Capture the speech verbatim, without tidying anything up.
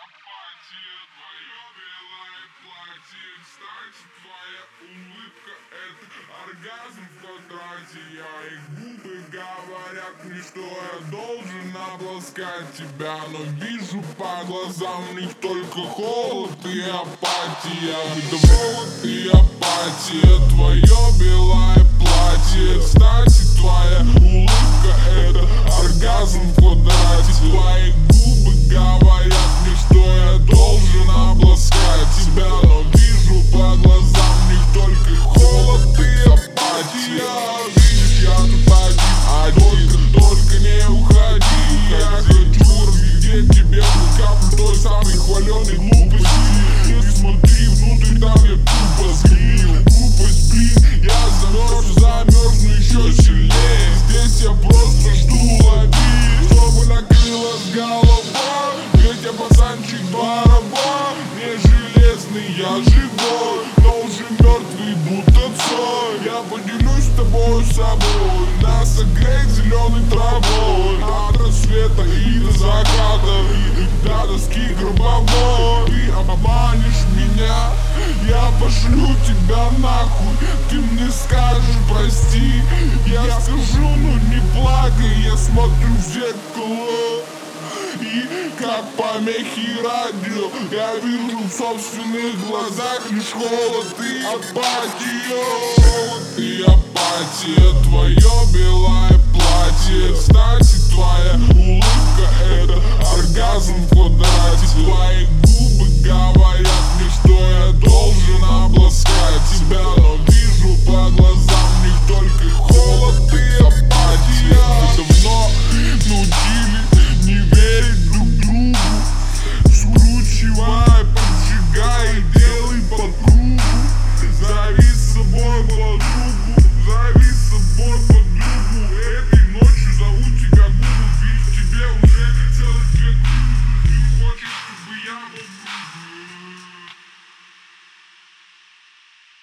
апатия, твое белое платье. Кстати, твоя улыбка — это оргазм в квадрате. Я и губы говорят мне, что я должен обласкать тебя, но вижу по глазам в них только холод и апатия. Да холод и апатия, твое белое платье. Кстати, твоя улыбка — это оргазм в квадрате. Твои губы говорят мне, что я должен обласкать тебя, но вижу по глазам в них только холод и апатия. Видишь, я тут один, а только, только не уходи. Я хочу разглядеть тебе каплю той самой хваленой глупости. Не смотри внутрь, там я тупо сгнил. Глупость, блин, я замерз, замерзну еще сильнее. Здесь я просто жду, лови, чтобы накрылась голова. Ведь я пацанчик барабан, не железный, я живой, но уже мертвый, будто цой. Я поделюсь с тобой собой, нас согреть зеленой травой. От рассвета и до заката, и до доски гробовой. Ты обманешь меня, я пошлю тебя нахуй. Ты мне скажешь прости, я скажу, ну не плакай. Я смотрю в зеркало и как помехи радио я вижу в собственных глазах лишь холод и апатию. Холод и апатия, твое белое платье. Кстати, твоя улыбка — это оргазм в квадрате. Твои